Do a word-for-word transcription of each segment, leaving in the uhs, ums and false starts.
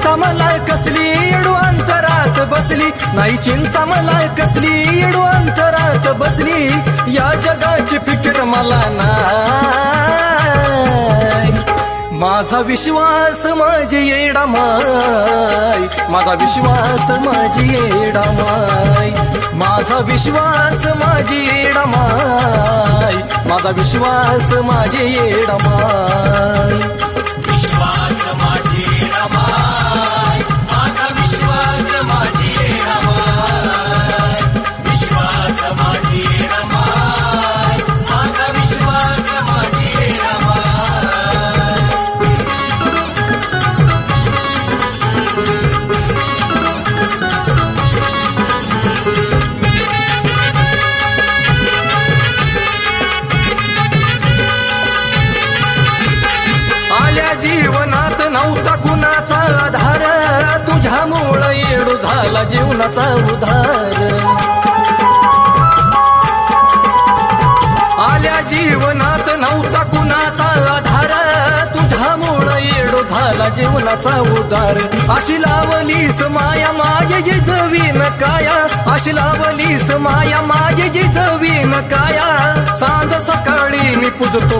चिंता मला कसली येडू अंतरात बसली, नाही चिंता मला कसली येडू अंतरात बसली, या जगाची फिकीर मला नाही. माझा विश्वास माझी येडामाय, माझा विश्वास माझी येडामाय, माझा विश्वास माझी येडामाय, माझा विश्वास माझी येडामाय. विश्वास माझी येडामाय, माझा विश्वास माझी येडामाय, विश्वास माझी येडामाय, माझा विश्वास माझी येडामाय. जीवनात नव्हता कुणाचा आधार, तुझ्यामुळं येडू झाला जीवनाचा उधार. आल्या जीवनात नव्हता कुणाचा आधार, तुझ्यामुळं येडू झाला जीवनाचा उधार. अशी लावलीस माया माझी जिजवीन काया, अशी लावलीस माया माझी जिजवीन काया, सांज सकाळी मी पूजतो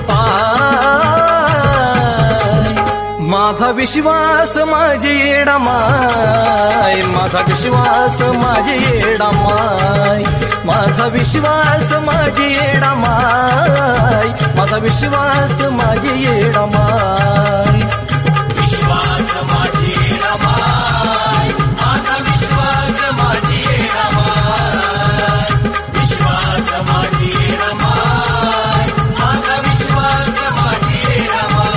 पाय. माझा विश्वास माझी येडामाय, माझा विश्वास माझी येडामाय, माझा विश्वास माझी येडामाय, माझा विश्वास माझी येडामाय. विश्वास माझी येडामाय, माझा विश्वास माझी येडामाय, विश्वास माझी येडामाय, माझा विश्वास माझी येडामाय.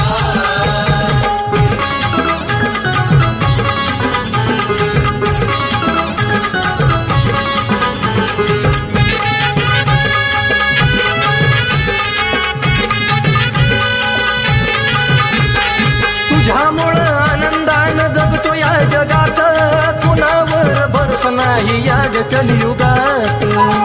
तुझ्यामुळं आनंदानं जगतो या जगात, कुणावर भरोसा नाही या कलियुगात.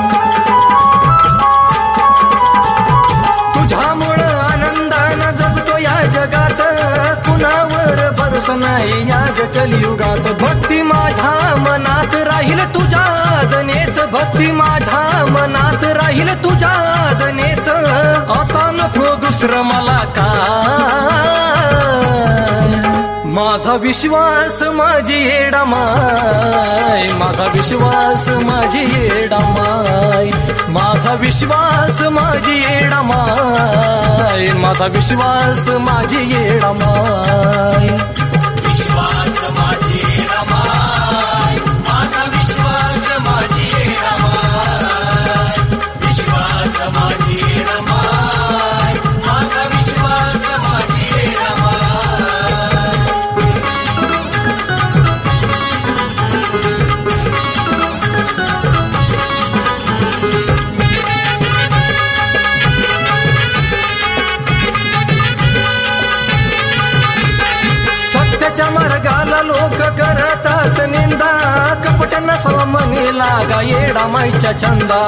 तुझ्यामुळं आनंदानं जगतो या जगात, कुणावर भरोसा नाही या कलियुगात. भक्ती माझ्या मनात राहील तुझ्या दनेत, भक्ती माझ्या मनात राहील तुझ्या दनेत, आता नको दुसरं मला का. माझा विश्वास माझी येडामाय, माझा विश्वास माझी येडामाय, माझा विश्वास माझी येडामाय, माझा विश्वास माझी येडामाय. विश्वास माझी येडामाय, माझा विश्वास माझी येडामाय, विश्वास माझी येडामाय, माझा विश्वास माझी येडामाय. सत्याच्या मार्गाला लोक करतात निंदा, कपट नसावा मनी लागा येडामाईच्या छंदा.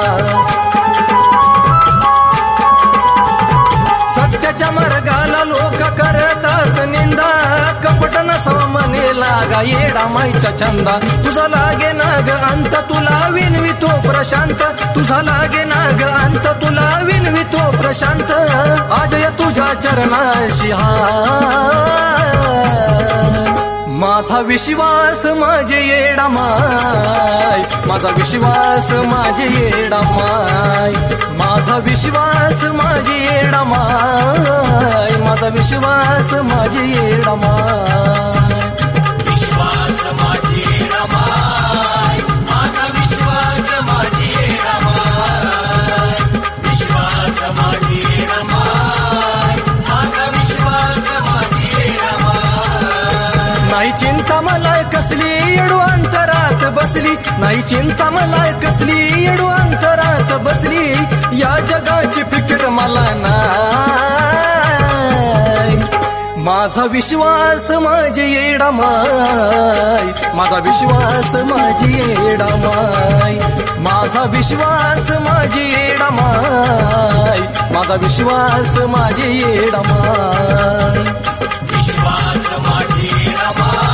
सत्याच्या मार्गाला लोक करतात निंदा, कपट नसावा मनी लागा येडामाईच्या छंदा. तुझा लागे नाग अंत तुला विनवितो प्रशांत, तुझा लागे नाग अंत तुला विनवितो प्रशांत, आज या तुझ्या चरणाशी हाय. माझा विश्वास माझे येडामाय, माझा विश्वास माझे येडामाय, माझा विश्वास माझे येडामाय, माझा विश्वास माझे येडामाय. विश्वास माझी येडामाय, माझा विश्वास माझी येडामाय, विश्वास माझी येडामाय, माझा विश्वास माझी येडामाय. नाही चिंता मला कसली येडू अंतरात बसली, नाही चिंता मला कसली येडू अंतरात बसली, या जगाची फिकीर मला नाही. माझा विश्वास माझी येडामाय, माझा विश्वास माझी येडामाय, माझा विश्वास माझी येडामाय, माझा विश्वास माझी येडामाय. विश्वास माझी येडामाय.